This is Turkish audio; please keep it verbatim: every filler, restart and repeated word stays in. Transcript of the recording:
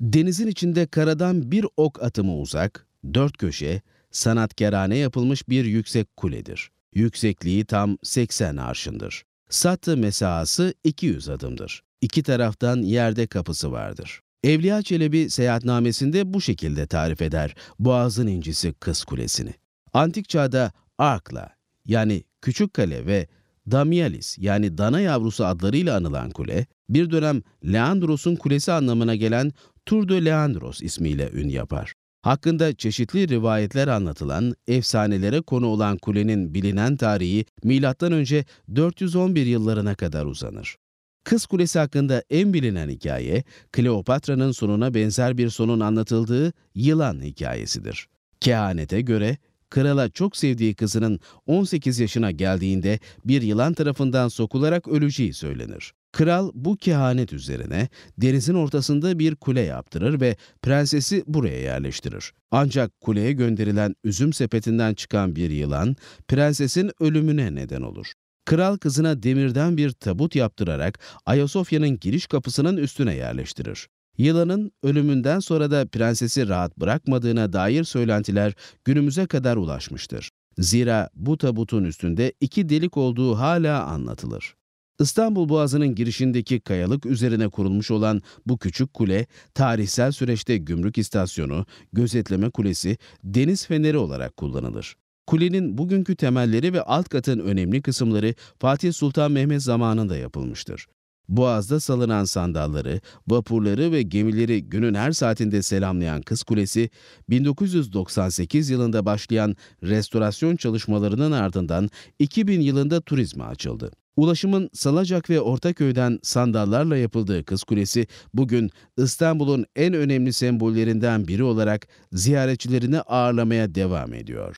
Denizin içinde karadan bir ok atımı uzak, dört köşe, sanatkârane yapılmış bir yüksek kuledir. Yüksekliği tam seksen arşındır. Sattı mesahası iki yüz adımdır. İki taraftan yerde kapısı vardır. Evliya Çelebi seyahatnamesinde bu şekilde tarif eder Boğaz'ın incisi Kız Kulesi'ni. Antik çağda Arkla yani Küçük Kale ve Damialis yani Dana Yavrusu adlarıyla anılan kule, bir dönem Leandros'un kulesi anlamına gelen Tour de Leandros ismiyle ün yapar. Hakkında çeşitli rivayetler anlatılan, efsanelere konu olan kulenin bilinen tarihi milattan önce dört yüz on bir yıllarına kadar uzanır. Kız Kulesi hakkında en bilinen hikaye, Kleopatra'nın sonuna benzer bir sonun anlatıldığı yılan hikayesidir. Kehanete göre, krala çok sevdiği kızının on sekiz yaşına geldiğinde bir yılan tarafından sokularak öleceği söylenir. Kral bu kehanet üzerine denizin ortasında bir kule yaptırır ve prensesi buraya yerleştirir. Ancak kuleye gönderilen üzüm sepetinden çıkan bir yılan prensesin ölümüne neden olur. Kral kızına demirden bir tabut yaptırarak Ayasofya'nın giriş kapısının üstüne yerleştirir. Yılanın ölümünden sonra da prensesi rahat bırakmadığına dair söylentiler günümüze kadar ulaşmıştır. Zira bu tabutun üstünde iki delik olduğu hala anlatılır. İstanbul Boğazı'nın girişindeki kayalık üzerine kurulmuş olan bu küçük kule, tarihsel süreçte gümrük istasyonu, gözetleme kulesi, deniz feneri olarak kullanılır. Kulenin bugünkü temelleri ve alt katın önemli kısımları Fatih Sultan Mehmet zamanında yapılmıştır. Boğaz'da salınan sandalları, vapurları ve gemileri günün her saatinde selamlayan Kız Kulesi, bin dokuz yüz doksan sekiz yılında başlayan restorasyon çalışmalarının ardından iki bin yılında turizme açıldı. Ulaşımın Salacak ve Ortaköy'den sandallarla yapıldığı Kız Kulesi, bugün İstanbul'un en önemli sembollerinden biri olarak ziyaretçilerini ağırlamaya devam ediyor.